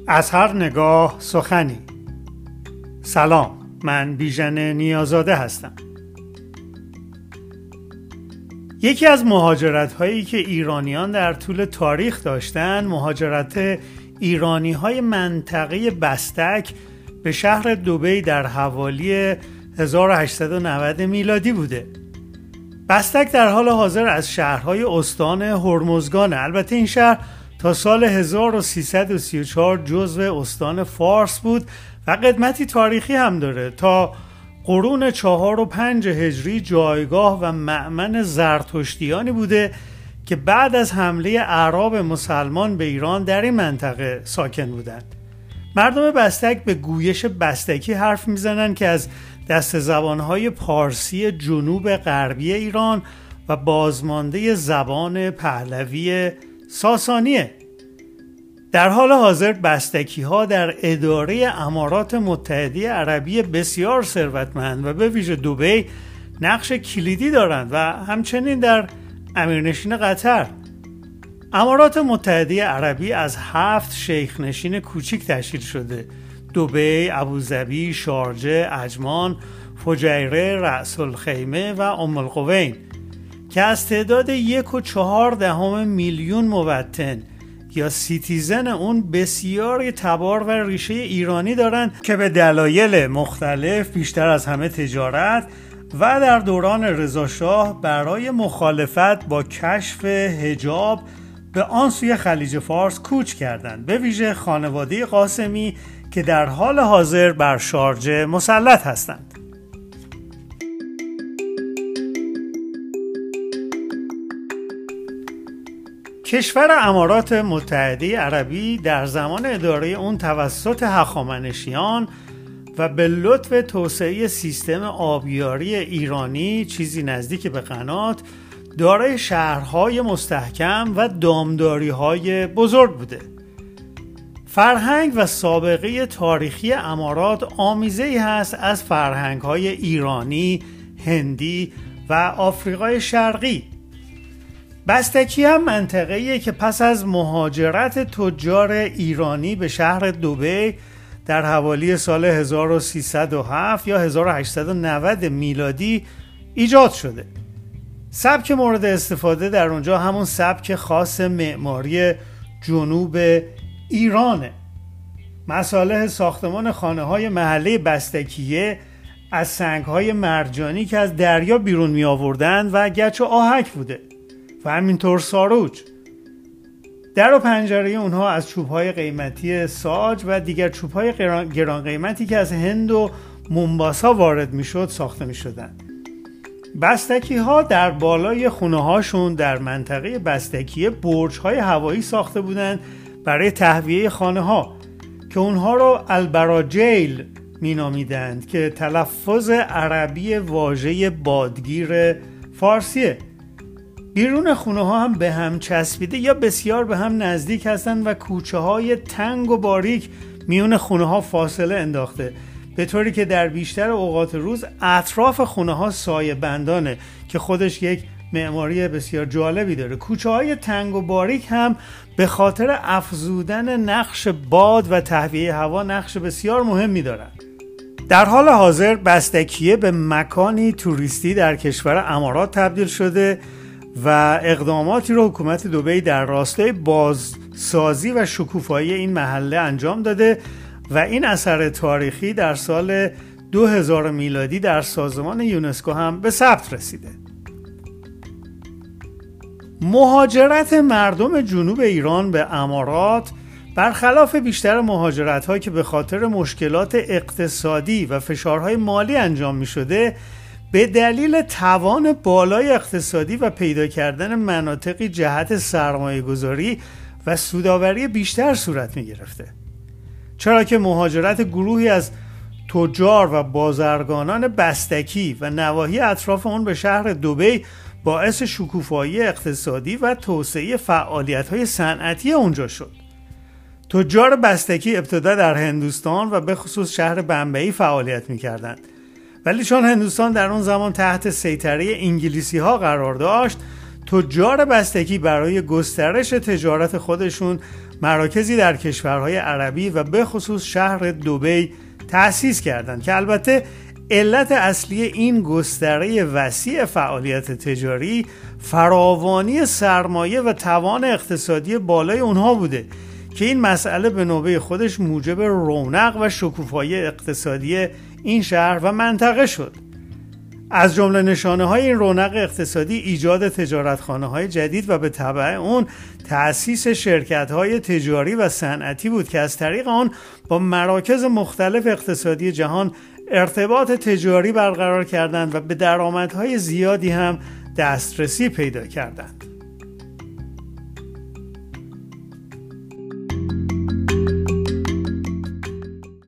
از هر نگاه سخنی. سلام، من بیژن نیازاده هستم. یکی از مهاجرت هایی که ایرانیان در طول تاریخ داشتن مهاجرت ایرانی های منطقه بستک به شهر دبی در حوالی 1890 میلادی بوده. بستک در حال حاضر از شهرهای استان هرمزگانه. البته این شهر تا سال 1334 جزو استان فارس بود و قدمتی تاریخی هم داره. تا قرون 4 و 5 هجری جایگاه و مأمن زرتشتیانی بوده که بعد از حمله اعراب مسلمان به ایران در این منطقه ساکن بودند. مردم بستک به گویش بستکی حرف میزنن که از دست زبانهای پارسی جنوب غربی ایران و بازمانده زبان پهلوی ساسانیه. در حال حاضر بستکی ها در اداره امارات متحده عربی بسیار ثروتمند و به ویژه دبی نقش کلیدی دارند و همچنین در امیرنشین قطر. امارات متحده عربی از 7 شیخ نشین کوچیک تشکیل شده: دبی، ابوظبی، شارجه، عجمان، فجیره، رأس الخیمه و ام القوین که از تعداد 1.4 میلیون موطن یا سیتیزن اون بسیاری تبار و ریشه ایرانی دارند که به دلایل مختلف بیشتر از همه تجارت و در دوران رضاشاه برای مخالفت با کشف حجاب به آن سوی خلیج فارس کوچ کردند، به ویژه خانواده قاسمی که در حال حاضر بر شارجه مسلط هستند. کشور امارات متحده عربی در زمان اداره اون توسط هخامنشیان و به لطف توسعه سیستم آبیاری ایرانی، چیزی نزدیک به قنات، دارای شهرهای مستحکم و دامداری‌های بزرگ بوده. فرهنگ و سابقه تاریخی امارات آمیزه‌ای هست از فرهنگ‌های ایرانی، هندی و آفریقای شرقی. بستکی هم منطقه‌ایه که پس از مهاجرت تجار ایرانی به شهر دبی در حوالی سال 1307 یا 1890 میلادی ایجاد شده. سبک مورد استفاده در اونجا همون سبک خاص معماری جنوب ایرانه. مصالح ساختمان خانه‌های محله بستکیه از سنگ‌های مرجانی که از دریا بیرون می آوردند و گچ و آهک بوده و همینطور ساروج. در و پنجره اونها از چوب‌های قیمتی ساج و دیگر چوب‌های گران قیمتی که از هند و مومباسا وارد میشد ساخته می‌شدند. بستکی ها در بالای خونه هاشون در منطقه بستکیه برج های هوایی ساخته بودند برای تهویه خانه ها که اونها رو البراجیل می نامیدند که تلفظ عربی واژه بادگیر فارسیه. بیرون خونه ها هم به هم چسبیده یا بسیار به هم نزدیک هستند و کوچه های تنگ و باریک میون خونه ها فاصله انداخته، به طوری که در بیشتر اوقات روز اطراف خونه ها سایه بندانه که خودش یک معماری بسیار جالبی داره. کوچه های تنگ و باریک هم به خاطر افزودن نقش باد و تهویه هوا نقش بسیار مهمی دارن. در حال حاضر بستکیه به مکانی توریستی در کشور امارات تبدیل شده و اقداماتی رو حکومت دبی در راستای بازسازی و شکوفایی این محله انجام داده و این اثر تاریخی در سال 2000 میلادی در سازمان یونسکو هم به ثبت رسیده. مهاجرت مردم جنوب ایران به امارات برخلاف بیشتر مهاجرت‌ها که به خاطر مشکلات اقتصادی و فشارهای مالی انجام می‌شده، به دلیل توان بالای اقتصادی و پیدا کردن مناطقی جهت سرمایه‌گذاری و سودآوری بیشتر صورت می‌گرفته. چرا که مهاجرت گروهی از تجار و بازرگانان بستکی و نواحی اطراف آن به شهر دبی باعث شکوفایی اقتصادی و توسعه فعالیت‌های صنعتی اونجا شد. تجار بستکی ابتدا در هندوستان و به خصوص شهر بمبئی فعالیت می‌کردند، ولی چون هندوستان در اون زمان تحت سیطره انگلیسی‌ها قرار داشت، تجار بستکی برای گسترش تجارت خودشون مراکزی در کشورهای عربی و به خصوص شهر دبی تأسیس کردند که البته علت اصلی این گستره وسیع فعالیت تجاری فراوانی سرمایه و توان اقتصادی بالای اونها بوده که این مسئله به نوبه خودش موجب رونق و شکوفایی اقتصادی این شهر و منطقه شد. از جمله نشانه‌های این رونق اقتصادی ایجاد تجارتخانه‌های جدید و به تبع اون تأسیس شرکت‌های تجاری و صنعتی بود که از طریق آن با مراکز مختلف اقتصادی جهان ارتباط تجاری برقرار کردند و به درآمدهای زیادی هم دسترسی پیدا کردند.